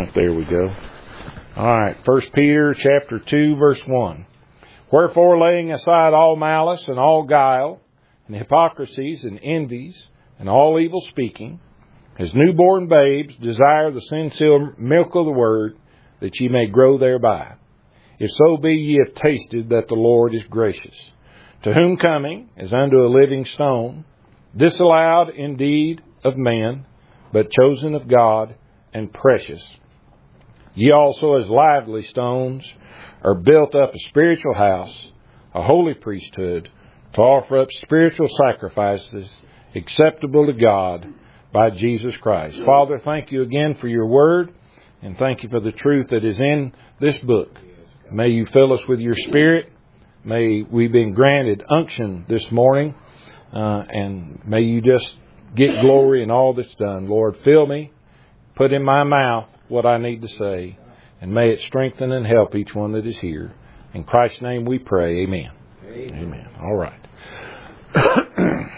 right, there we go. All right, 1 Peter chapter 2, verse 1. Wherefore, laying aside all malice and all guile, and hypocrisies and envies, and all evil speaking, as newborn babes desire the sincere milk of the word, that ye may grow thereby. If so be ye have tasted that the Lord is gracious, to whom coming, as unto a living stone, disallowed indeed of men, but chosen of God, and precious. Ye also as lively stones are built up a spiritual house, a holy priesthood, to offer up spiritual sacrifices acceptable to God by Jesus Christ. Father, thank you again for your word, and thank you for the truth that is in this book. May you fill us with your Spirit. May we be granted unction this morning, and may you just get glory in all that's done. Lord, fill me, put in my mouth what I need to say, and may it strengthen and help each one that is here. In Christ's name we pray. Amen. Amen. All right. I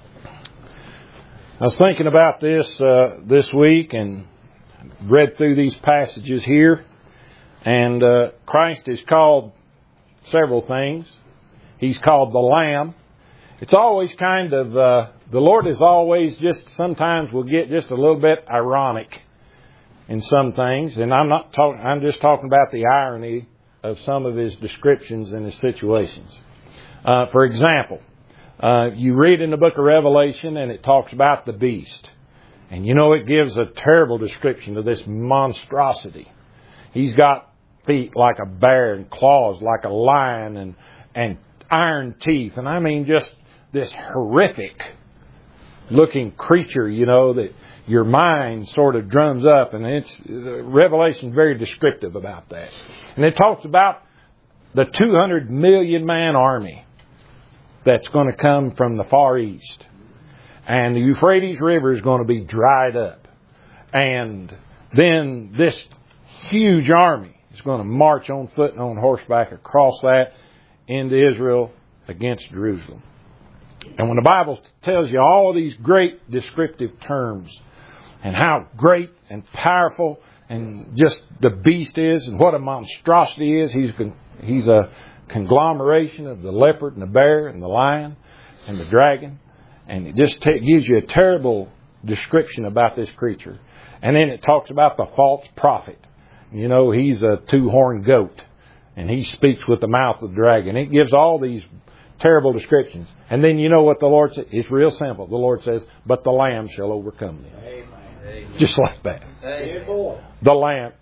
was thinking about this week and read through these passages here. And Christ is called several things. He's called the Lamb. It's always kind of, the Lord is always just, sometimes will get just a little bit ironic in some things. And I'm just talking about the irony of some of His descriptions and His situations. For example, you read in the book of Revelation and it talks about the beast. And you know, it gives a terrible description of this monstrosity. He's got feet like a bear and claws like a lion and iron teeth. And I mean just this horrific looking creature, you know, that your mind sort of drums up. And Revelation is very descriptive about that. And it talks about the 200 million man army that's going to come from the Far East. And the Euphrates River is going to be dried up. And then this huge army is going to march on foot and on horseback across that into Israel against Jerusalem. And when the Bible tells you all these great descriptive terms and how great and powerful and just the beast is and what a monstrosity is, he's a conglomeration of the leopard and the bear and the lion and the dragon. And it just gives you a terrible description about this creature. And then it talks about the false prophet. You know, he's a two-horned goat. And he speaks with the mouth of the dragon. It gives all these terrible descriptions. And then you know what the Lord says? It's real simple. The Lord says, but the Lamb shall overcome them. Amen. Just like that. Amen. The Lamb.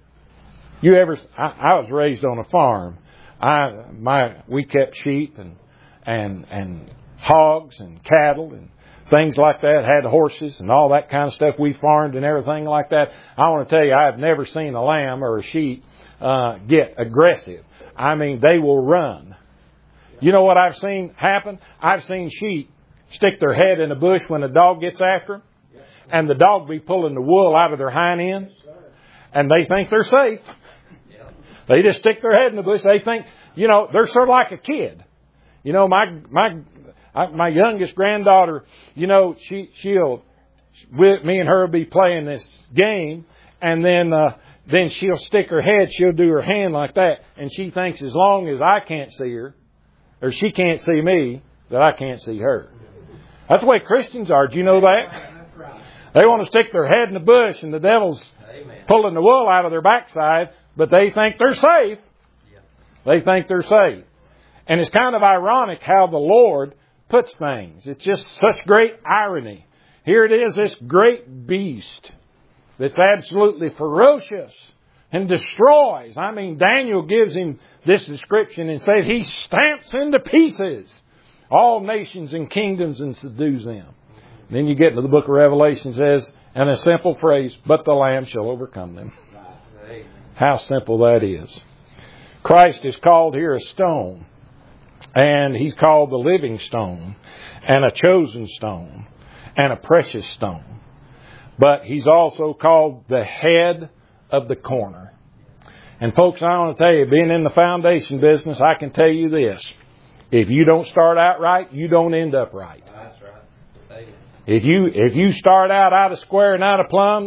I was raised on a farm. We kept sheep and hogs and cattle and things like that, had horses and all that kind of stuff. We farmed and everything like that. I want to tell you, I have never seen a lamb or a sheep get aggressive. I mean, they will run. You know what I've seen happen? I've seen sheep stick their head in a bush when a dog gets after them, and the dog be pulling the wool out of their hind end, and they think they're safe. They just stick their head in the bush. They think, you know, they're sort of like a kid. You know, my youngest granddaughter, you know, she'll, me and her will be playing this game, and then she'll stick her head, she'll do her hand like that, and she thinks as long as I can't see her, or she can't see me, that I can't see her. That's the way Christians are. Do you know that? They want to stick their head in the bush, and the devil's pulling the wool out of their backside, but they think they're safe. They think they're safe. And it's kind of ironic how the Lord puts things. It's just such great irony. Here it is, this great beast that's absolutely ferocious and destroys. I mean, Daniel gives him this description and says he stamps into pieces all nations and kingdoms and subdues them. And then you get into the book of Revelation, says, and a simple phrase, but the Lamb shall overcome them. How simple that is. Christ is called here a stone. And He's called the living stone, and a chosen stone, and a precious stone. But He's also called the head of the corner. And folks, I want to tell you, being in the foundation business, I can tell you this. If you don't start out right, you don't end up right. That's right. If you start out of square and out of plumb,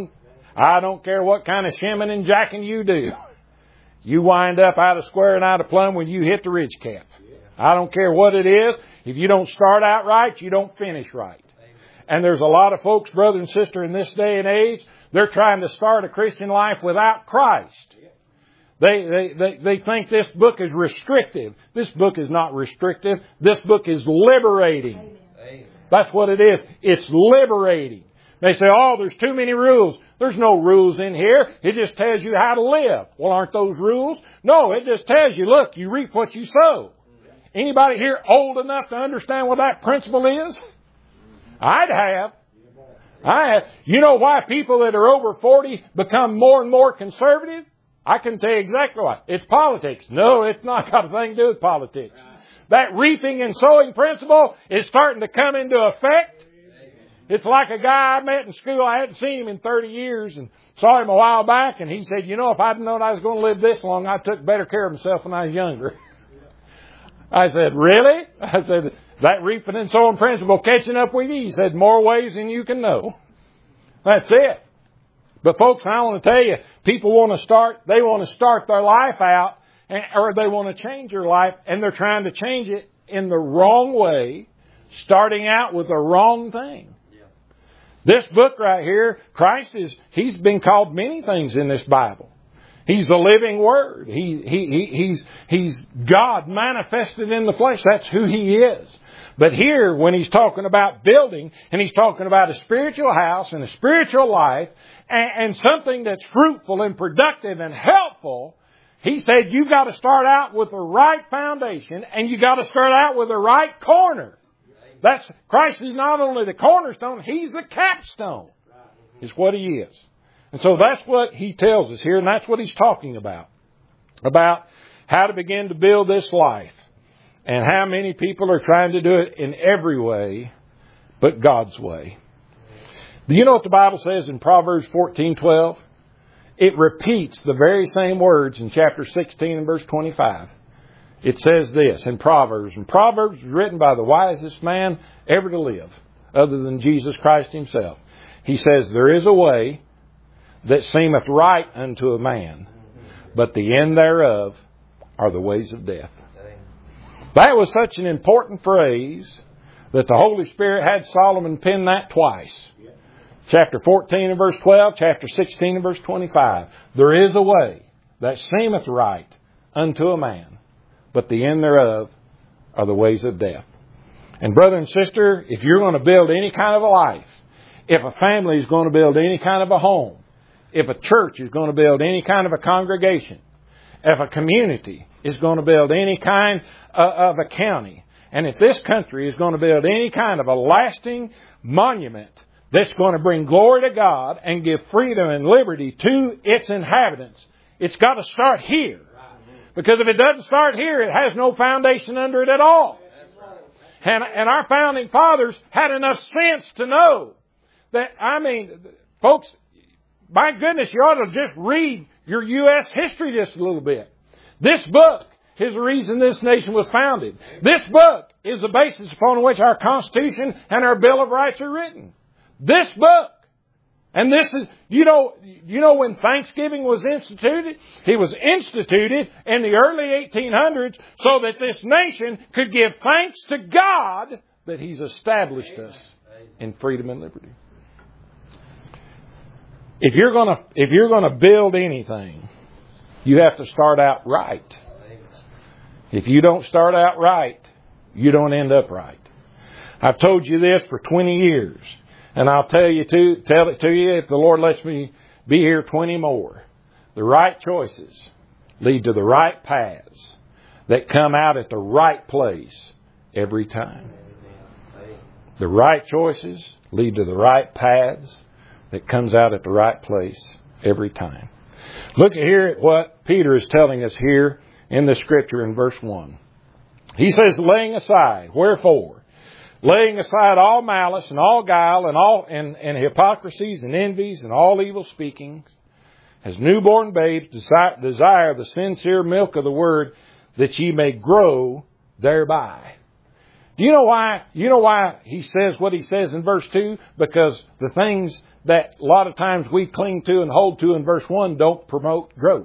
I don't care what kind of shimming and jacking you do. You wind up out of square and out of plumb when you hit the ridge cap. I don't care what it is. If you don't start out right, you don't finish right. And there's a lot of folks, brother and sister, in this day and age, they're trying to start a Christian life without Christ. They think this book is restrictive. This book is not restrictive. This book is liberating. That's what it is. It's liberating. They say, oh, there's too many rules. There's no rules in here. It just tells you how to live. Well, aren't those rules? No, it just tells you, look, you reap what you sow. Anybody here old enough to understand what that principle is? I'd have. You know why people that are over 40 become more and more conservative? I can tell you exactly why. It's politics. No, it's not got a thing to do with politics. That reaping and sowing principle is starting to come into effect. It's like a guy I met in school. I hadn't seen him in 30 years and saw him a while back. And he said, you know, if I'd known I was going to live this long, I took better care of myself when I was younger. I said, really? I said, that reaping and sowing principle catching up with you? He said, more ways than you can know. That's it. But folks, I want to tell you, people want to start their life out, or they want to change their life, and they're trying to change it in the wrong way, starting out with the wrong thing. This book right here, He's been called many things in this Bible. He's the living Word. He's God manifested in the flesh. That's who He is. But here, when He's talking about building, and He's talking about a spiritual house and a spiritual life, and something that's fruitful and productive and helpful, He said you've got to start out with the right foundation, and you've got to start out with the right corner. Christ is not only the cornerstone, He's the capstone. Is what He is. And so that's what He tells us here, and that's what He's talking about. About how to begin to build this life. And how many people are trying to do it in every way but God's way. Do you know what the Bible says in Proverbs 14:12? It repeats the very same words in chapter 16 and verse 25. It says this in Proverbs. And Proverbs was written by the wisest man ever to live, other than Jesus Christ Himself. He says, there is a way that seemeth right unto a man, but the end thereof are the ways of death. That was such an important phrase that the Holy Spirit had Solomon pen that twice. Chapter 14 and verse 12, chapter 16 and verse 25. There is a way that seemeth right unto a man, but the end thereof are the ways of death. And brother and sister, if you're going to build any kind of a life, if a family is going to build any kind of a home, if a church is going to build any kind of a congregation, if a community is going to build any kind of a county, and if this country is going to build any kind of a lasting monument that's going to bring glory to God and give freedom and liberty to its inhabitants, it's got to start here. Because if it doesn't start here, it has no foundation under it at all. And our founding fathers had enough sense to know that, folks, my goodness, you ought to just read your U.S. history just a little bit. This book is the reason this nation was founded. This book is the basis upon which our Constitution and our Bill of Rights are written. This book. And this is, you know when Thanksgiving was instituted? It was instituted in the early 1800s so that this nation could give thanks to God that He's established us in freedom and liberty. If you're going to build anything, you have to start out right. If you don't start out right, you don't end up right. I've told you this for 20 years. And I'll tell it to you if the Lord lets me be here 20 more. The right choices lead to the right paths that come out at the right place every time. The right choices lead to the right paths that comes out at the right place every time. Look here at what Peter is telling us here in the Scripture in verse 1. He says, laying aside, wherefore? Laying aside all malice and all guile and all and hypocrisies and envies and all evil speakings, as newborn babes desire the sincere milk of the word, that ye may grow thereby. Do you know why? You know why he says what he says in verse 2? Because the things that a lot of times we cling to and hold to in verse 1 don't promote growth.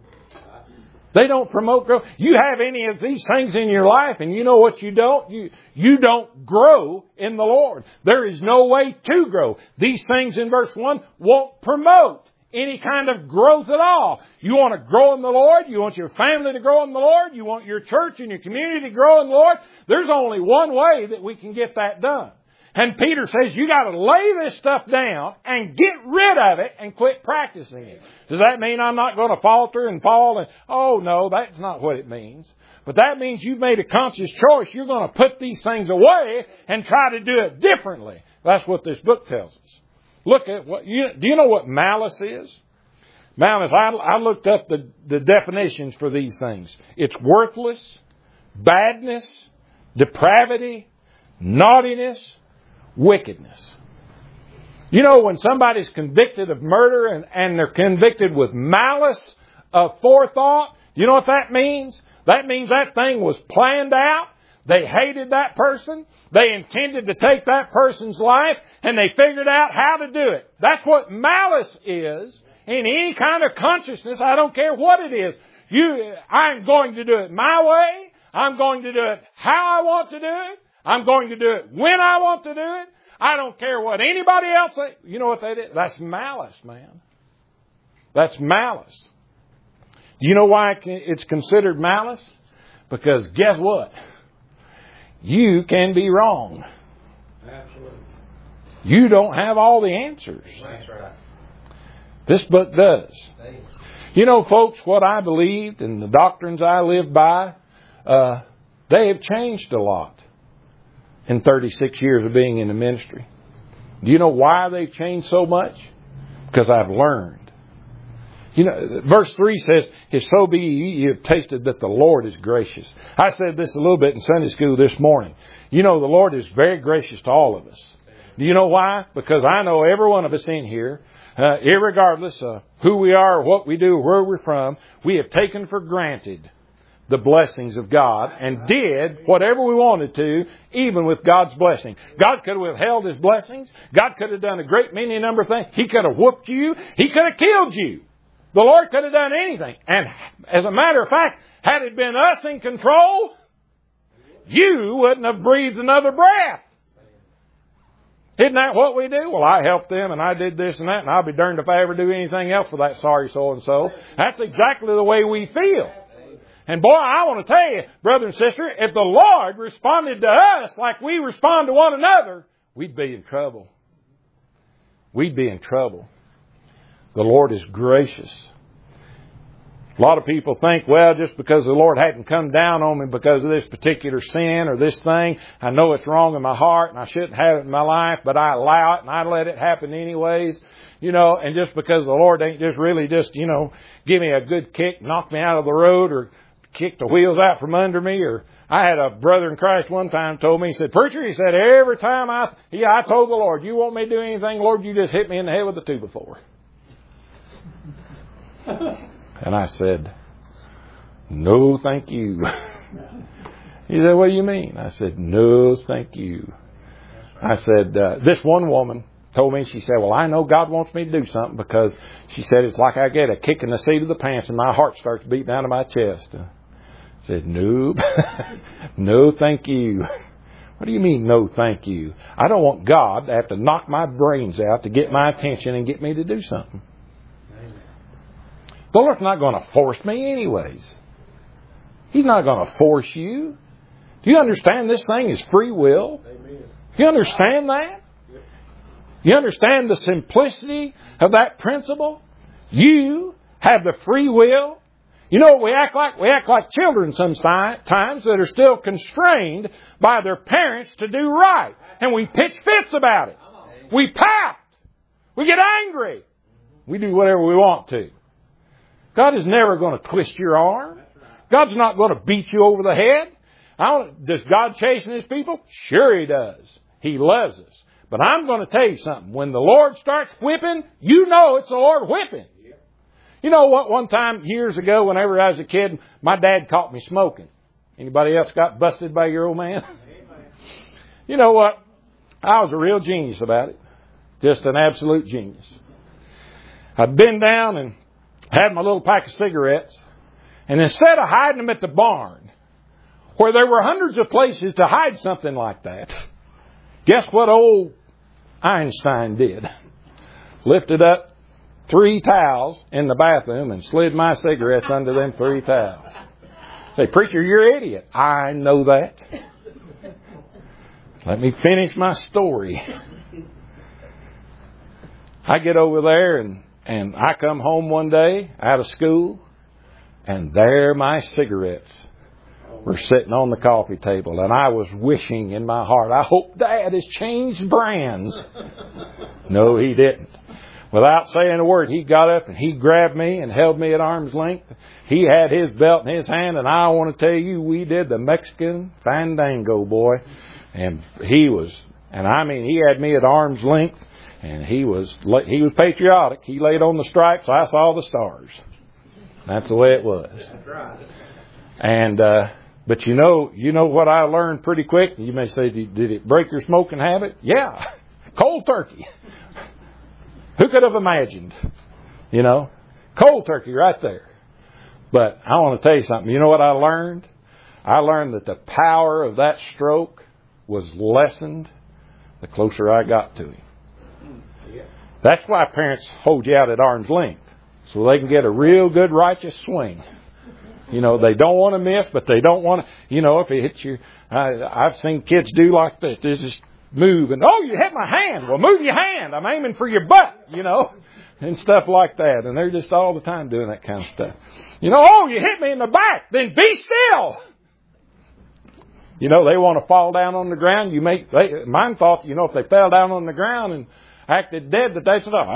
They don't promote growth. You have any of these things in your life and you know what you don't? You don't grow in the Lord. There is no way to grow. These things in verse 1 won't promote any kind of growth at all. You want to grow in the Lord. You want your family to grow in the Lord. You want your church and your community to grow in the Lord. There's only one way that we can get that done. And Peter says you got to lay this stuff down and get rid of it and quit practicing it. Does that mean I'm not going to falter and fall? And oh no, that's not what it means. But that means you've made a conscious choice. You're going to put these things away and try to do it differently. That's what this book tells us. Look at what do you know what malice is? Malice, I looked up the definitions for these things. It's worthless, badness, depravity, naughtiness, wickedness. You know, when somebody's convicted of murder and they're convicted with malice of forethought, you know what that means? That means that thing was planned out. They hated that person. They intended to take that person's life and they figured out how to do it. That's what malice is in any kind of consciousness. I don't care what it is. I'm going to do it my way. I'm going to do it how I want to do it. I'm going to do it when I want to do it. I don't care what anybody else says. You know what that is? That's malice, man. That's malice. Do you know why it's considered malice? Because guess what? You can be wrong. Absolutely. You don't have all the answers. That's right. This book does. You know, folks, what I believed and the doctrines I lived by, they have changed a lot in 36 years of being in the ministry. Do you know why they've changed so much? Because I've learned. You know, verse 3 says, if so be you have tasted that the Lord is gracious. I said this a little bit in Sunday school this morning. You know, the Lord is very gracious to all of us. Do you know why? Because I know every one of us in here, irregardless of who we are or what we do or where we're from, we have taken for granted the blessings of God and did whatever we wanted to, even with God's blessing. God could have withheld His blessings. God could have done a great many number of things. He could have whooped you. He could have killed you. The Lord could have done anything. And as a matter of fact, had it been us in control, you wouldn't have breathed another breath. Isn't that what we do? Well, I helped them and I did this and that, and I'll be darned if I ever do anything else for that sorry so-and-so. That's exactly the way we feel. And boy, I want to tell you, brother and sister, if the Lord responded to us like we respond to one another, we'd be in trouble. We'd be in trouble. The Lord is gracious. A lot of people think, well, just because the Lord hadn't come down on me because of this particular sin or this thing, I know it's wrong in my heart and I shouldn't have it in my life, but I allow it and I let it happen anyways. You know, and just because the Lord ain't just really just, you know, give me a good kick, knock me out of the road or kick the wheels out from under me. Or I had a brother in Christ one time told me, he said, preacher, he said, every time I told the Lord, you want me to do anything, Lord, you just hit me in the head with a 2x4. And I said, no, thank you. He said, what do you mean? I said, no, thank you. I said, this one woman told me, she said, well, I know God wants me to do something because she said, it's like I get a kick in the seat of the pants and my heart starts beating down to my chest. I said, no, no, thank you. What do you mean, no, thank you? I don't want God to have to knock my brains out to get my attention and get me to do something. The Lord's not going to force me anyways. He's not going to force you. Do you understand this thing is free will? Amen. You understand that? You understand the simplicity of that principle? You have the free will. You know, we act like children sometimes that are still constrained by their parents to do right. And we pitch fits about it. We pout. We get angry. We do whatever we want to. God is never going to twist your arm. God's not going to beat you over the head. Does God chasten His people? Sure He does. He loves us. But I'm going to tell you something. When the Lord starts whipping, you know it's the Lord whipping. You know what? One time, years ago, whenever I was a kid, my dad caught me smoking. Anybody else got busted by your old man? You know what? I was a real genius about it. Just an absolute genius. I'd been down and had my little pack of cigarettes, and instead of hiding them at the barn, where there were hundreds of places to hide something like that, guess what old Einstein did? Lifted up 3 towels in the bathroom and slid my cigarettes under them 3 towels. Say, preacher, you're an idiot. I know that. Let me finish my story. I get over there and I come home one day out of school, and there my cigarettes were sitting on the coffee table, and I was wishing in my heart, I hope Dad has changed brands. No, he didn't. Without saying a word, he got up and he grabbed me and held me at arm's length. He had his belt in his hand, and I want to tell you, we did the Mexican fandango, boy. And he had me at arm's length, and he was patriotic. He laid on the stripes, I saw the stars. That's the way it was. And but you know what I learned pretty quick? You may say, did it break your smoking habit? Yeah. Cold turkey. Who could have imagined? Cold turkey right there. But I want to tell you something. You know what I learned? I learned that the power of that stroke was lessened the closer I got to him. That's why parents hold you out at arm's length, so they can get a real good righteous swing. They don't want to miss, but they don't want to, if it hits you. I've seen kids do like this. They just move and, oh, you hit my hand. Well, move your hand. I'm aiming for your butt, and stuff like that. And they're just all the time doing that kind of stuff. Oh, you hit me in the back. Then be still. They want to fall down on the ground. Mine thought, if they fell down on the ground and acted dead, that that's enough.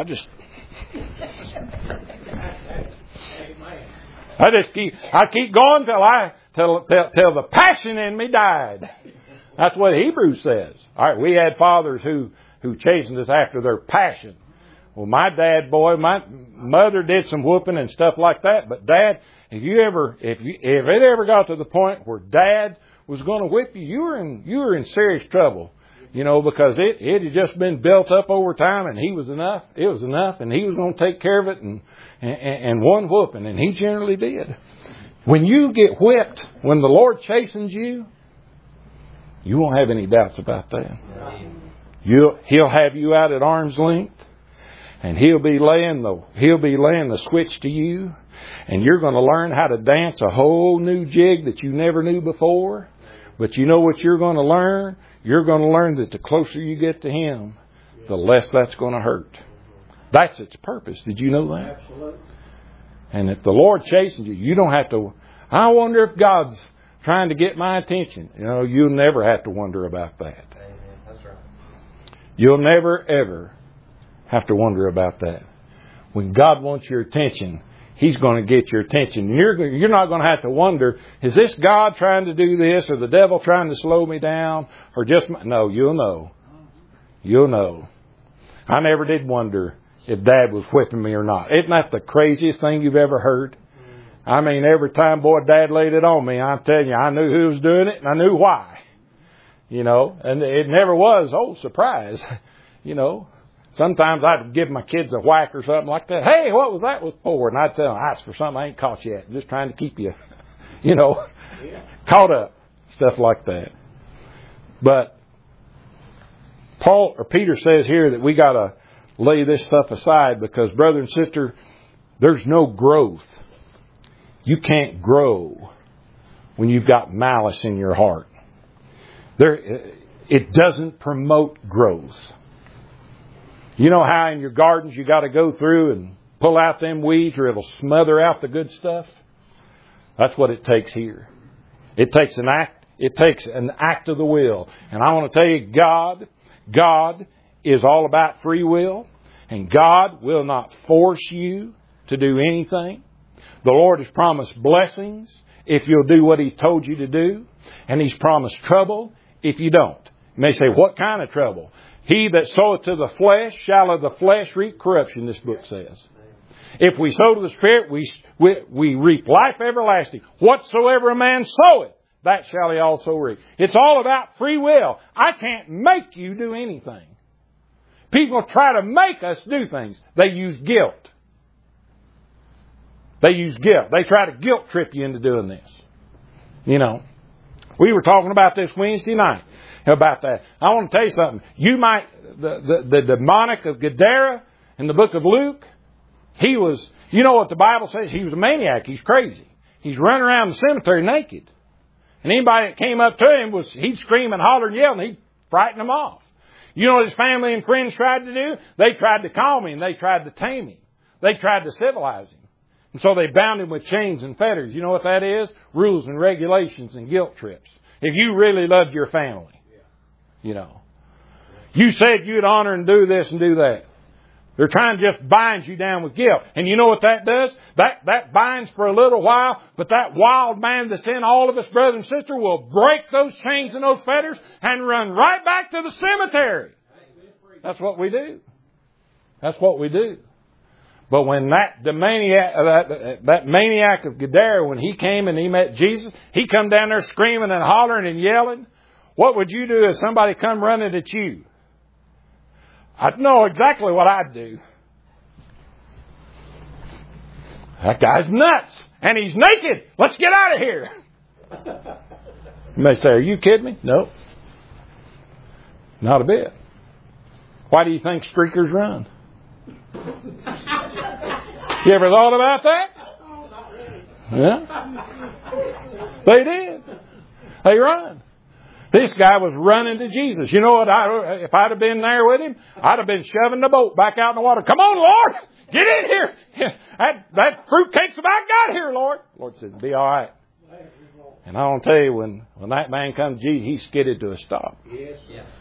I keep going till the passion in me died. That's what Hebrews says. All right, we had fathers who chastened us after their passion. Well, my mother did some whooping and stuff like that. But Dad, if it ever got to the point where Dad was going to whip you, you were in serious trouble. Because it had just been built up over time, and he was enough. It was enough, and he was going to take care of it, and one whooping, and he generally did. When you get whipped, when the Lord chastens you, you won't have any doubts about that. He'll have you out at arm's length, and he'll be laying the switch to you, and you're going to learn how to dance a whole new jig that you never knew before. But you know what you're going to learn? You're going to learn that the closer you get to Him, the less that's going to hurt. That's its purpose. Did you know that? Absolutely. And if the Lord chastens you, you don't have to, I wonder if God's trying to get my attention. You'll never have to wonder about that. Amen. That's right. You'll never, ever have to wonder about that. When God wants your attention, He's going to get your attention. You're not going to have to wonder, is this God trying to do this, or the devil trying to slow me down, or just no, you'll know. You'll know. I never did wonder if Dad was whipping me or not. Isn't that the craziest thing you've ever heard? I mean, every time, boy, Dad laid it on me, I'm telling you, I knew who was doing it, and I knew why. And it never was, surprise. Sometimes I'd give my kids a whack or something like that. Hey, what was that for? And I'd tell them, that's for something I ain't caught yet. I'm just trying to keep you, caught up. Stuff like that. But Peter says here that we got to lay this stuff aside because, brother and sister, there's no growth. You can't grow when you've got malice in your heart. It doesn't promote growth. You know how in your gardens you got to go through and pull out them weeds or it'll smother out the good stuff? That's what it takes here. It takes an act. It takes an act of the will. And I want to tell you, God is all about free will. And God will not force you to do anything. The Lord has promised blessings if you'll do what He's told you to do. And He's promised trouble if you don't. You may say, what kind of trouble? He that soweth to the flesh shall of the flesh reap corruption, this book says. If we sow to the Spirit, we reap life everlasting. Whatsoever a man soweth, that shall he also reap. It's all about free will. I can't make you do anything. People try to make us do things. They use guilt. They use guilt. They try to guilt trip you into doing this. You know. We were talking about this Wednesday night. About that. I want to tell you something. You might, the demonic of Gadara in the book of Luke, he was, you know what the Bible says? He was a maniac. He's crazy. He's running around the cemetery naked. And anybody that came up to him, he'd scream and holler and yell, and he'd frighten them off. You know what his family and friends tried to do? They tried to calm him. They tried to tame him. They tried to civilize him. And so they bound him with chains and fetters. You know what that is? Rules and regulations and guilt trips. If you really loved your family, you know. You said you'd honor and do this and do that. They're trying to just bind you down with guilt. And you know what that does? That binds for a little while, but that wild man that's in all of us, brother and sister, will break those chains and those fetters and run right back to the cemetery. That's what we do. That's what we do. But when that maniac of Gadara, when he came and he met Jesus, he come down there screaming and hollering and yelling. What would you do if somebody come running at you? I'd know exactly what I'd do. That guy's nuts. And he's naked. Let's get out of here. You may say, are you kidding me? No. Not a bit. Why do you think streakers run? You ever thought about that? Yeah. They did. They run. This guy was running to Jesus. You know what? If I'd have been there with him, I'd have been shoving the boat back out in the water. Come on, Lord! Get in here! That fruitcake's about got here, Lord. The Lord said, be all right. And I want to tell you, when that man comes to Jesus, he skidded to a stop. Yes.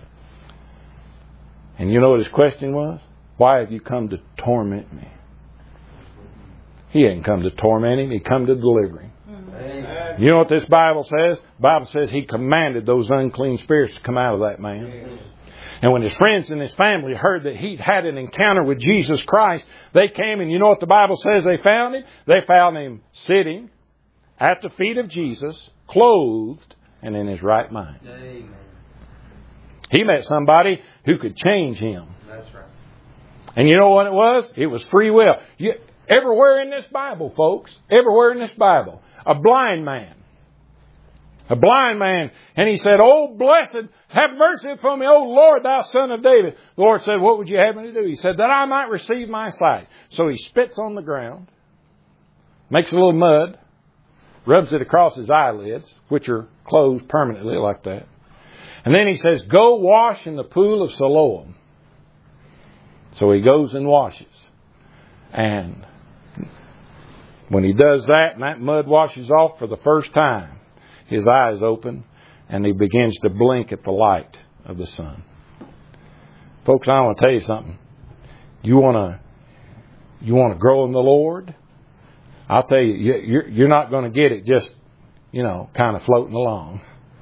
And you know what his question was? Why have you come to torment me? He hadn't come to torment him. He come to deliver him. Amen. You know what this Bible says? The Bible says he commanded those unclean spirits to come out of that man. Amen. And when his friends and his family heard that he'd had an encounter with Jesus Christ, they came, and you know what the Bible says they found him? They found him sitting at the feet of Jesus, clothed and in his right mind. Amen. He met somebody who could change him. That's right. And you know what it was? It was free will. Everywhere in this Bible, folks, everywhere in this Bible, a blind man. A blind man. And he said, oh, blessed, have mercy upon me, O Lord, thou son of David. The Lord said, what would you have me to do? He said, that I might receive my sight. So he spits on the ground, makes a little mud, rubs it across his eyelids, which are closed permanently like that. And then he says, go wash in the pool of Siloam. So he goes and washes. And when he does that and that mud washes off for the first time, his eyes open and he begins to blink at the light of the sun. Folks, I want to tell you something. You want to grow in the Lord? I'll tell you, you're not going to get it just, kind of floating along.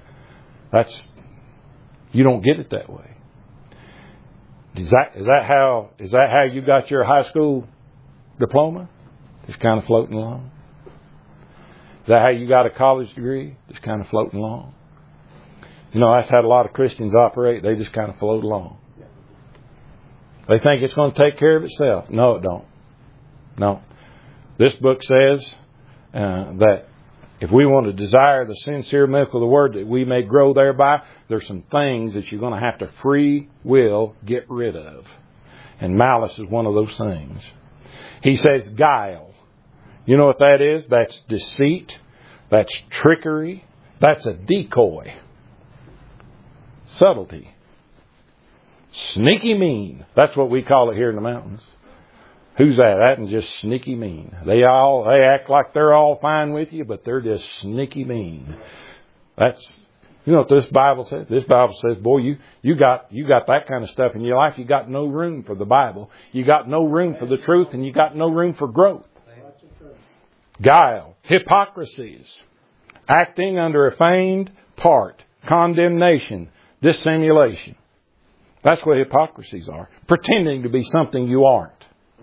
You don't get it that way. Is that how you got your high school diploma? Just kind of floating along. Is that how you got a college degree? Just kind of floating along. That's how a lot of Christians operate. They just kind of float along. They think it's going to take care of itself. No, it don't. No. This book says that if we want to desire the sincere milk of the Word that we may grow thereby, there's some things that you're going to have to free will get rid of. And malice is one of those things. He says guile. You know what that is? That's deceit. That's trickery. That's a decoy. Subtlety. Sneaky mean. That's what we call it here in the mountains. Who's that? That and just sneaky mean. They act like they're all fine with you, but they're just sneaky mean. That's, you know what this Bible says? This Bible says, boy, you got that kind of stuff in your life. You got no room for the Bible. You got no room for the truth, and you got no room for growth. Guile, hypocrisies, acting under a feigned part, condemnation, dissimulation. That's what hypocrisies are. Pretending to be something you aren't.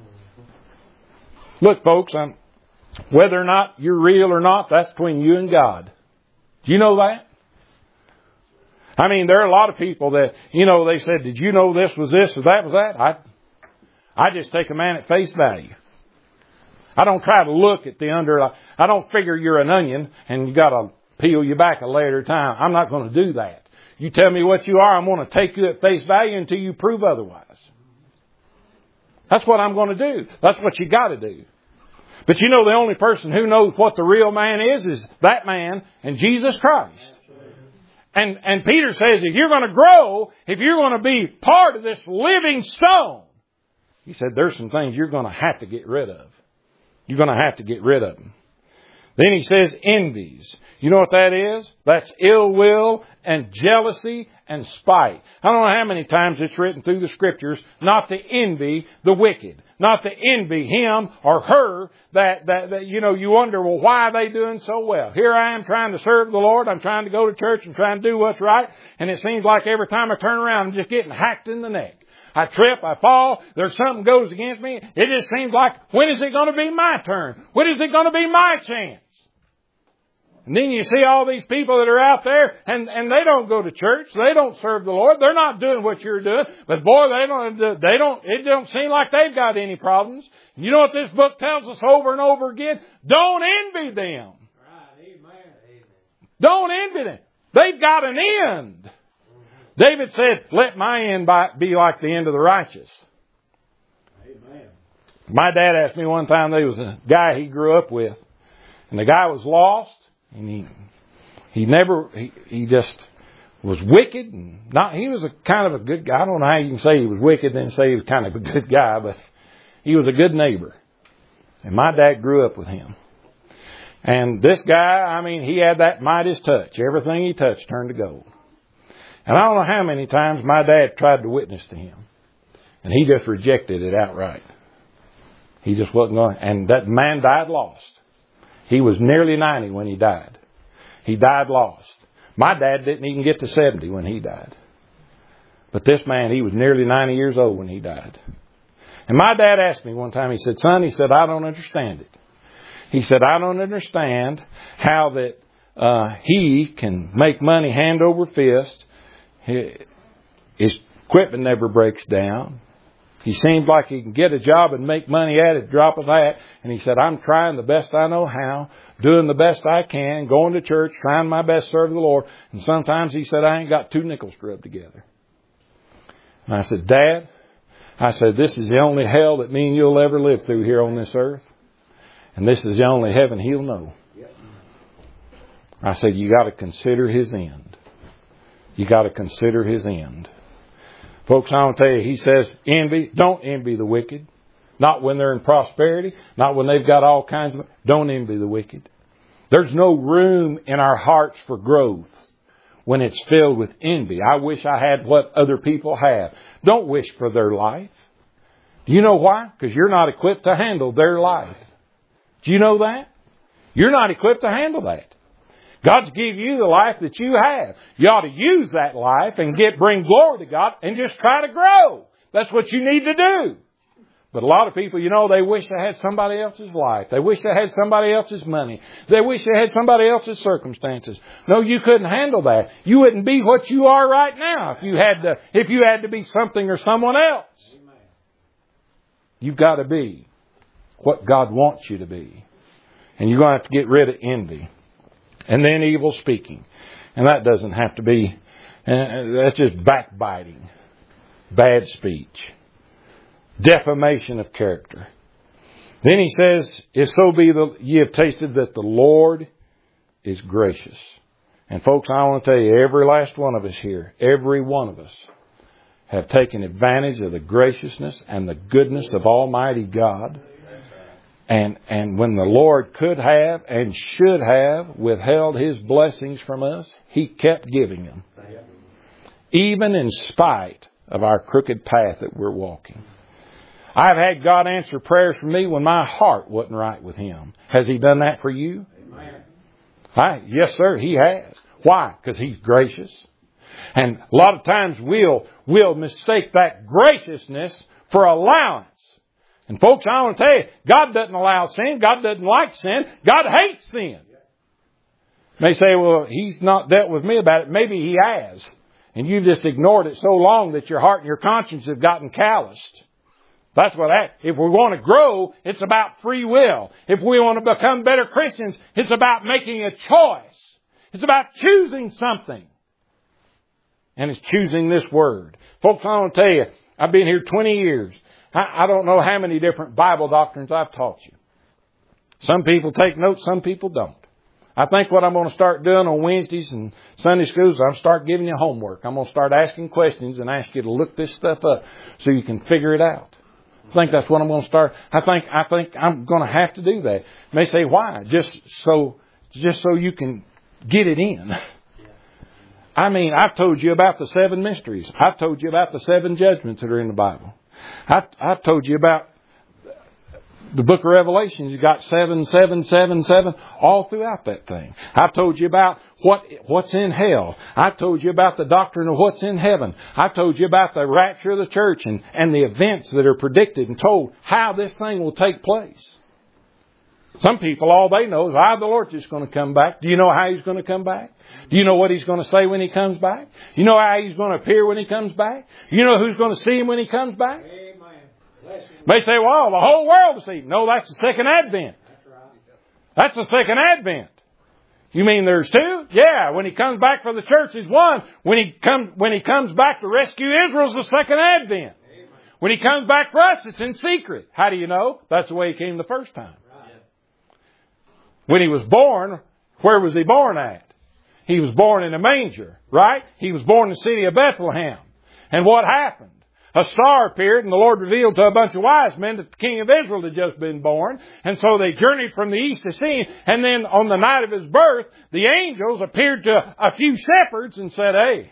Look, folks, whether or not you're real or not, that's between you and God. Do you know that? I mean, there are a lot of people that, they said, did you know this was this or that was that? I just take a man at face value. I don't try to look at the I don't figure you're an onion and you got to peel you back a layer at a time. I'm not going to do that. You tell me what you are, I'm going to take you at face value until you prove otherwise. That's what I'm going to do. That's what you got to do. But the only person who knows what the real man is that man and Jesus Christ. And Peter says, if you're going to grow, if you're going to be part of this living stone, he said, there's some things you're going to have to get rid of. You're going to have to get rid of them. Then he says envies. You know what that is? That's ill will and jealousy and spite. I don't know how many times it's written through the Scriptures not to envy the wicked. Not to envy him or her that you wonder, well, why are they doing so well? Here I am trying to serve the Lord. I'm trying to go to church and trying to do what's right. And it seems like every time I turn around, I'm just getting hacked in the neck. I trip, I fall, there's something goes against me. It just seems like, when is it going to be my turn? When is it going to be my chance? And then you see all these people that are out there and they don't go to church. They don't serve the Lord. They're not doing what you're doing. But boy, it don't seem like they've got any problems. You know what this book tells us over and over again? Don't envy them. Right. Amen. Don't envy them. They've got an end. David said, let my end be like the end of the righteous. Amen. My dad asked me one time, there was a guy he grew up with, and the guy was lost. And he just was wicked and he was a kind of a good guy. I don't know how you can say he was wicked and say he was kind of a good guy, but he was a good neighbor. And my dad grew up with him. And this guy, he had that Midas touch. Everything he touched turned to gold. And I don't know how many times my dad tried to witness to him. And he just rejected it outright. He just wasn't going. And that man died lost. He was nearly 90 when he died. He died lost. My dad didn't even get to 70 when he died. But this man, he was nearly 90 years old when he died. And my dad asked me one time, he said, son, I don't understand it. He said, I don't understand how that he can make money hand over fist. His equipment never breaks down. He seems like he can get a job and make money at a drop of a hat. And he said, I'm trying the best I know how, doing the best I can, going to church, trying my best to serve the Lord. And sometimes he said, I ain't got 2 nickels to rub together. And I said, Dad, this is the only hell that me and you'll ever live through here on this earth. And this is the only heaven he'll know. I said, you got to consider his end. You got to consider his end. Folks, I want to tell you, he says, don't envy the wicked. Not when they're in prosperity. Not when they've got all kinds of... Don't envy the wicked. There's no room in our hearts for growth when it's filled with envy. I wish I had what other people have. Don't wish for their life. Do you know why? Because you're not equipped to handle their life. Do you know that? You're not equipped to handle that. God's give you the life that you have. You ought to use that life and bring glory to God and just try to grow. That's what you need to do. But a lot of people, they wish they had somebody else's life. They wish they had somebody else's money. They wish they had somebody else's circumstances. No, you couldn't handle that. You wouldn't be what you are right now if you had to be something or someone else. You've got to be what God wants you to be. And you're going to have to get rid of envy. And then evil speaking. And that doesn't have to be, that's just backbiting, bad speech, defamation of character. Then he says, if so be ye have tasted that the Lord is gracious. And folks, I want to tell you, every last one of us here, every one of us have taken advantage of the graciousness and the goodness of Almighty God. And when the Lord could have and should have withheld His blessings from us, He kept giving them. Even in spite of our crooked path that we're walking. I've had God answer prayers for me when my heart wasn't right with Him. Has He done that for you? Amen. Yes, sir, He has. Why? Because He's gracious. And a lot of times we'll mistake that graciousness for allowance. And folks, I want to tell you, God doesn't allow sin. God doesn't like sin. God hates sin. You may say, well, He's not dealt with me about it. Maybe He has. And you've just ignored it so long that your heart and your conscience have gotten calloused. That's what if we want to grow, it's about free will. If we want to become better Christians, it's about making a choice. It's about choosing something. And it's choosing this Word. Folks, I want to tell you, I've been here 20 years. I don't know how many different Bible doctrines I've taught you. Some people take notes, some people don't. I think what I'm going to start doing on Wednesdays and Sunday schools is I'll start giving you homework. I'm going to start asking questions and ask you to look this stuff up so you can figure it out. I think that's what I'm going to start. I think I'm going to have to do that. You may say, why? Just so you can get it in. I mean, I've told you about the 7 mysteries. I've told you about the 7 judgments that are in the Bible. I've told you about the book of Revelation. You've got 7, 7, 7, 7 all throughout that thing. I've told you about what's in hell. I've told you about the doctrine of what's in heaven. I've told you about the rapture of the church and the events that are predicted and told how this thing will take place. Some people, all they know is, the Lord's just going to come back. Do you know how He's going to come back? Do you know what He's going to say when He comes back? You know how He's going to appear when He comes back? You know who's going to see Him when He comes back? May say, well, the whole world will see Him. No, that's the second advent. That's the second advent. You mean there's 2? Yeah, when He comes back for the church is 1. When He comes back to rescue Israel is the second advent. When He comes back for us, it's in secret. How do you know? That's the way He came the first time. When He was born, where was He born at? He was born in a manger, right? He was born in the city of Bethlehem. And what happened? A star appeared and the Lord revealed to a bunch of wise men that the King of Israel had just been born. And so they journeyed from the east to see Him. And then on the night of His birth, the angels appeared to a few shepherds and said, hey,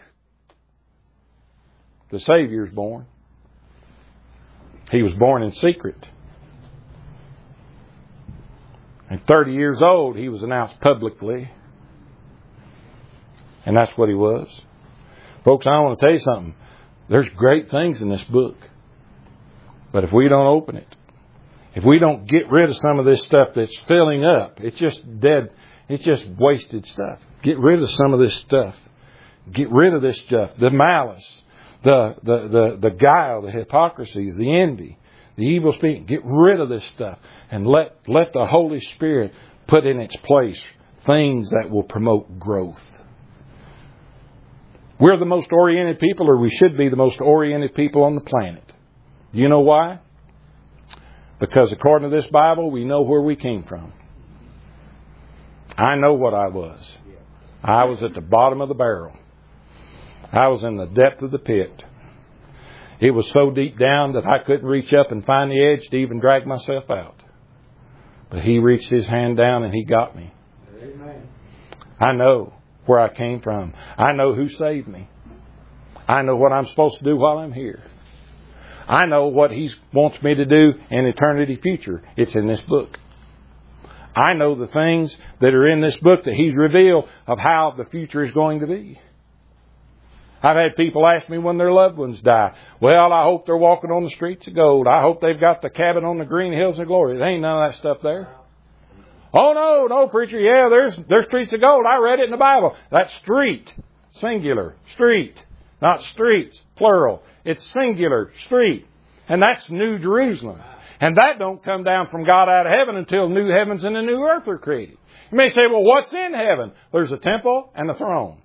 the Savior's born. He was born in secret. At 30 years old, He was announced publicly. And that's what He was. Folks, I want to tell you something. There's great things in this book. But if we don't open it, if we don't get rid of some of this stuff that's filling up, it's just dead, it's just wasted stuff. Get rid of some of this stuff. Get rid of this stuff. The malice, the guile, the hypocrisy, the envy, the evil speaking. Get rid of this stuff and let the Holy Spirit put in its place things that will promote growth. We're the most oriented people, or we should be the most oriented people on the planet. Do you know why? Because according to this Bible, we know where we came from. I know what I was. I was at the bottom of the barrel. I was in the depth of the pit. It was so deep down that I couldn't reach up and find the edge to even drag myself out. But He reached His hand down and He got me. Amen. I know where I came from. I know who saved me. I know what I'm supposed to do while I'm here. I know what He wants me to do in eternity future. It's in this book. I know the things that are in this book that He's revealed of how the future is going to be. I've had people ask me when their loved ones die, well, I hope they're walking on the streets of gold. I hope they've got the cabin on the green hills of glory. There ain't none of that stuff there. Oh, no, preacher. Yeah, there's streets of gold. I read it in the Bible. That's street, singular, street, not streets, plural. It's singular, street. And that's New Jerusalem. And that don't come down from God out of heaven until new heavens and a new earth are created. You may say, well, what's in heaven? There's a temple and a throne.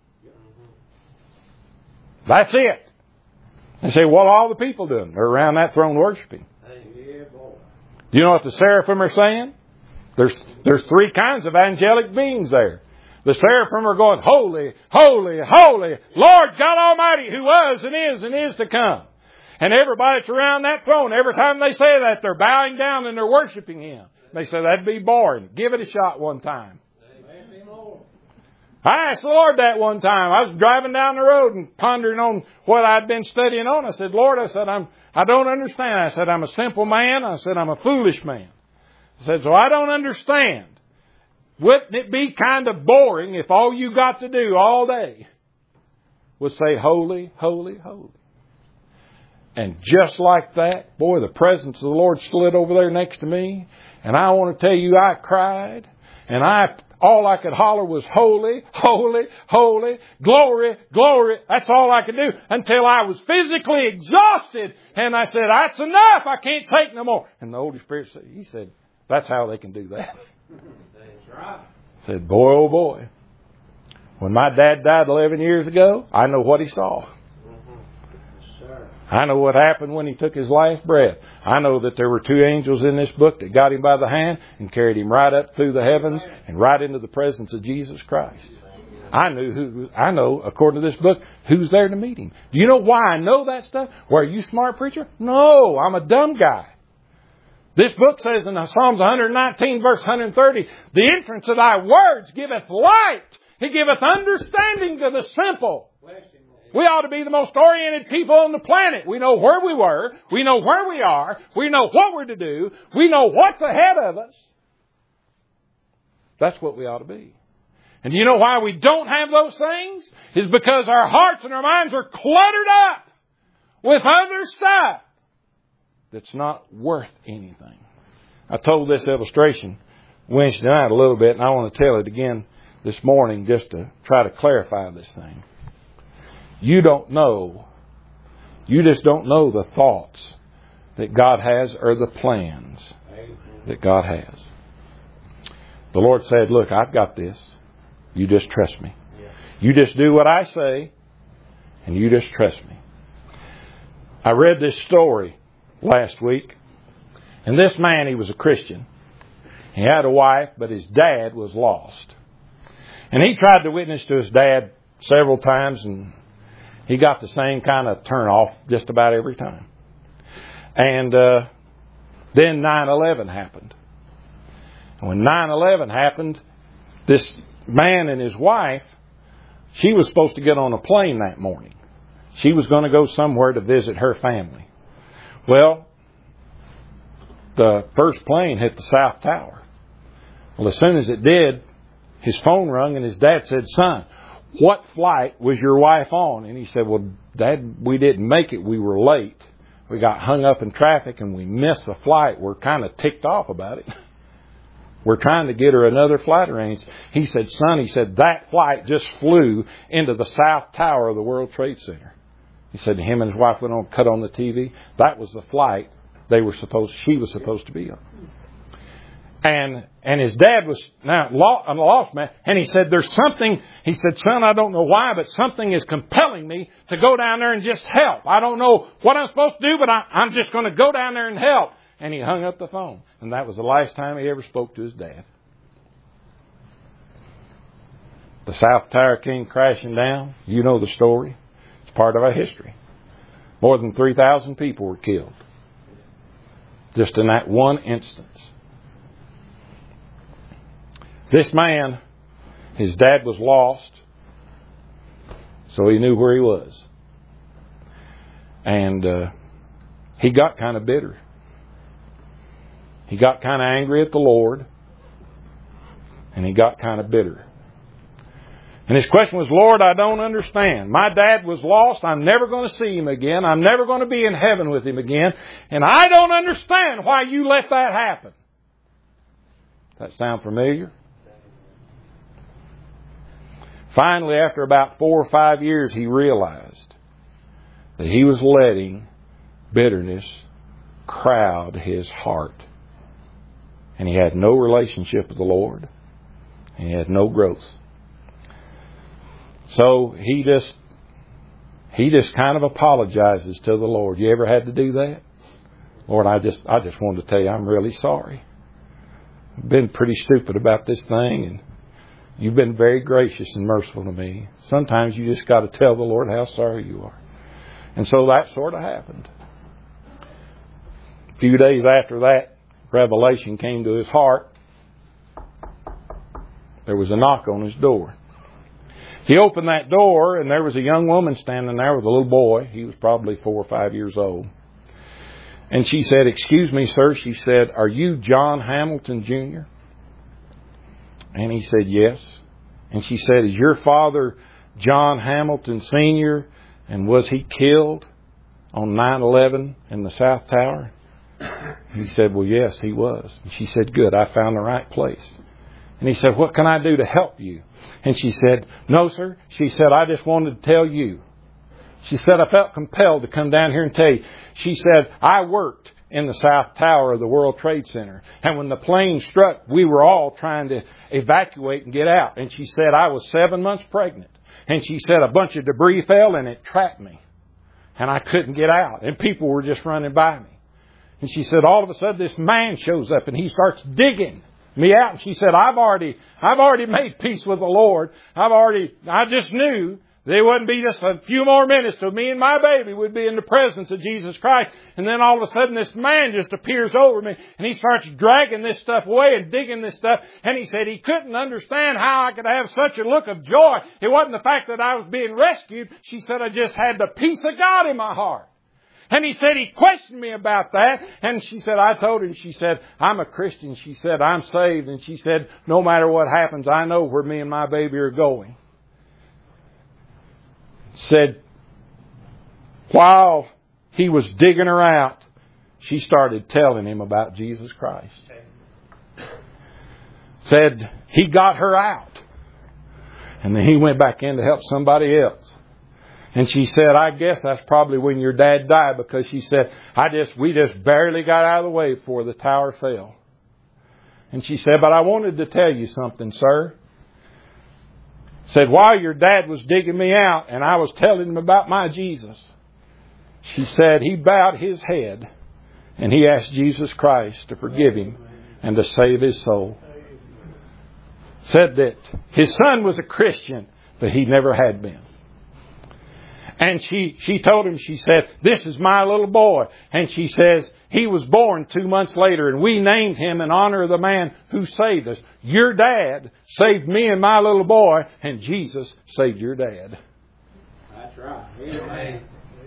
That's it. They say, what are all the people doing? They're around that throne worshiping. Do you know what the seraphim are saying? There's 3 kinds of angelic beings there. The seraphim are going, holy, holy, holy, Lord God Almighty, who was and is to come. And everybody that's around that throne, every time they say that, they're bowing down and they're worshiping Him. They say, that'd be boring. Give it a shot one time. I asked the Lord that one time. I was driving down the road and pondering on what I'd been studying on. I said, Lord, I don't understand. I said, I'm a simple man. I said, I'm a foolish man. I said, so I don't understand. Wouldn't it be kind of boring if all you got to do all day was say, holy, holy, holy? And just like that, boy, the presence of the Lord slid over there next to me. And I want to tell you, I cried. And all I could holler was holy, holy, holy, glory, glory. That's all I could do until I was physically exhausted. And I said, that's enough. I can't take no more. And the Holy Spirit said, He said, that's how they can do that. That's right. I said, boy, oh boy. When my dad died 11 years ago, I know what he saw. I know what happened when he took his last breath. I know that there were 2 angels in this book that got him by the hand and carried him right up through the heavens and right into the presence of Jesus Christ. I know, according to this book, who's there to meet him. Do you know why I know that stuff? Well, are you smart, preacher? No, I'm a dumb guy. This book says in Psalms 119, verse 130, the entrance of thy words giveth light. He giveth understanding to the simple. We ought to be the most oriented people on the planet. We know where we were. We know where we are. We know what we're to do. We know what's ahead of us. That's what we ought to be. And do you know why we don't have those things? Is because our hearts and our minds are cluttered up with other stuff that's not worth anything. I told this illustration Wednesday night a little bit, and I want to tell it again this morning just to try to clarify this thing. You don't know. You just don't know the thoughts that God has or the plans that God has. The Lord said, look, I've got this. You just trust me. You just do what I say, and you just trust me. I read this story last week, and this man, he was a Christian. He had a wife, but his dad was lost. And he tried to witness to his dad several times, and he got the same kind of turn off just about every time. And then 9/11 happened. And when 9/11 happened, this man and his wife, she was supposed to get on a plane that morning. She was going to go somewhere to visit her family. Well, the first plane hit the South Tower. Well, as soon as it did, his phone rang and his dad said, son, what flight was your wife on? And he said, well, Dad, we didn't make it. We were late. We got hung up in traffic and we missed the flight. We're kind of ticked off about it. We're trying to get her another flight arranged. He said, son, he said, that flight just flew into the South Tower of the World Trade Center. He said him and his wife went on, cut on the TV. That was the flight she was supposed to be on. And his dad was now a lost man. And he said, there's something, he said, son, I don't know why, but something is compelling me to go down there and just help. I don't know what I'm supposed to do, but I'm just going to go down there and help. And he hung up the phone. And that was the last time he ever spoke to his dad. The South Tower came crashing down. You know the story. It's part of our history. More than 3,000 people were killed. Just in that one instance. This man, his dad was lost, so he knew where he was. And he got kind of bitter. He got kind of angry at the Lord, and he got kind of bitter. And his question was, Lord, I don't understand. My dad was lost. I'm never going to see him again. I'm never going to be in heaven with him again. And I don't understand why you let that happen. That sound familiar? Finally, after about 4 or 5 years, he realized that he was letting bitterness crowd his heart. And he had no relationship with the Lord. And he had no growth. So he just kind of apologizes to the Lord. You ever had to do that? Lord, I just wanted to tell you I'm really sorry. I've been pretty stupid about this thing, and you've been very gracious and merciful to me. Sometimes you just got to tell the Lord how sorry you are. And so that sort of happened. A few days after that revelation came to his heart, there was a knock on his door. He opened that door, and there was a young woman standing there with a little boy. He was probably 4 or 5 years old. And she said, excuse me, sir. She said, are you John Hamilton, Jr.? And he said, yes. And she said, is your father John Hamilton, Sr.? And was he killed on 9/11 in the South Tower? He said, well, yes, he was. And she said, good, I found the right place. And he said, what can I do to help you? And she said, no, sir. She said, I just wanted to tell you. She said, I felt compelled to come down here and tell you. She said, I worked in the South Tower of the World Trade Center. And when the plane struck, we were all trying to evacuate and get out. And she said, I was 7 months pregnant. And she said, a bunch of debris fell and it trapped me. And I couldn't get out. And people were just running by me. And she said, all of a sudden this man shows up and he starts digging me out. And she said, I've already made peace with the Lord. I just knew there wouldn't be just a few more minutes till me and my baby would be in the presence of Jesus Christ. And then all of a sudden this man just appears over me and he starts dragging this stuff away and digging this stuff. And he said he couldn't understand how I could have such a look of joy. It wasn't the fact that I was being rescued. She said, I just had the peace of God in my heart. And he said he questioned me about that. And she said, I told him, she said, I'm a Christian. She said, I'm saved. And she said, no matter what happens, I know where me and my baby are going. Said, while he was digging her out, she started telling him about Jesus Christ. Said he got her out. And then he went back in to help somebody else. And she said, I guess that's probably when your dad died, because she said, we just barely got out of the way before the tower fell. And she said, but I wanted to tell you something, sir. Said, while your dad was digging me out and I was telling him about my Jesus, she said he bowed his head and he asked Jesus Christ to forgive him and to save his soul. Said that his son was a Christian, but he never had been. And she told him, she said, this is my little boy. And she says, he was born 2 months later and we named him in honor of the man who saved us. Your dad saved me and my little boy, and Jesus saved your dad. That's right. Amen.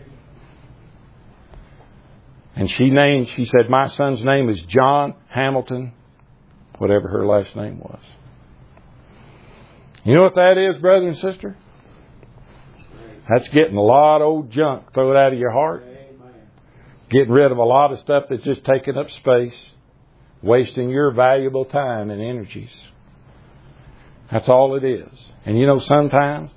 And she said, my son's name is John Hamilton, whatever her last name was. You know what that is, brother and sister? That's getting a lot of old junk thrown out of your heart. Getting rid of a lot of stuff that's just taking up space. Wasting your valuable time and energies. That's all it is. And you know, sometimes,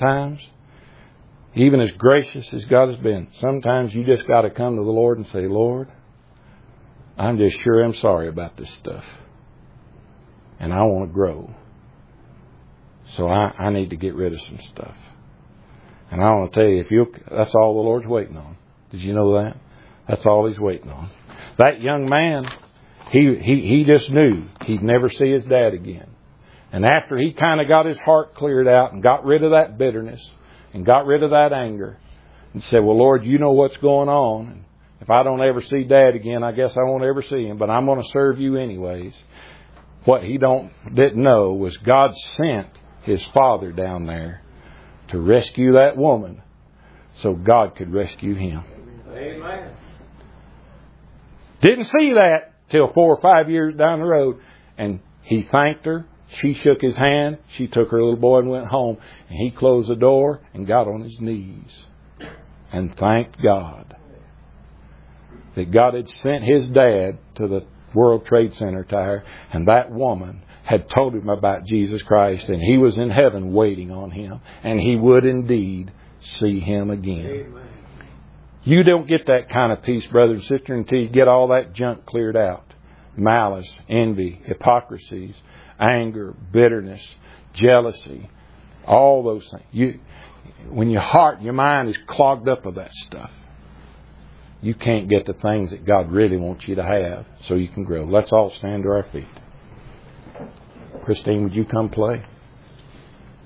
even as gracious as God has been, sometimes you just got to come to the Lord and say, Lord, I'm just sure I'm sorry about this stuff. And I want to grow. So I need to get rid of some stuff. And I want to tell you, that's all the Lord's waiting on. Did you know that? That's all He's waiting on. That young man, he just knew he'd never see his dad again. And after he kind of got his heart cleared out and got rid of that bitterness and got rid of that anger and said, well, Lord, you know what's going on. And if I don't ever see Dad again, I guess I won't ever see him, but I'm going to serve you anyways. What he didn't know was God sent his father down there to rescue that woman so God could rescue him. Amen. Didn't see that till 4 or 5 years down the road. And he thanked her. She shook his hand. She took her little boy and went home. And he closed the door and got on his knees and thanked God that God had sent his dad to the World Trade Center tower, and that woman had told him about Jesus Christ, and he was in heaven waiting on him, and he would indeed see him again. Amen. You don't get that kind of peace, brother and sister, until you get all that junk cleared out. Malice, envy, hypocrisies, anger, bitterness, jealousy, all those things. When your heart and your mind is clogged up with that stuff, you can't get the things that God really wants you to have so you can grow. Let's all stand to our feet. Christine, would you come play?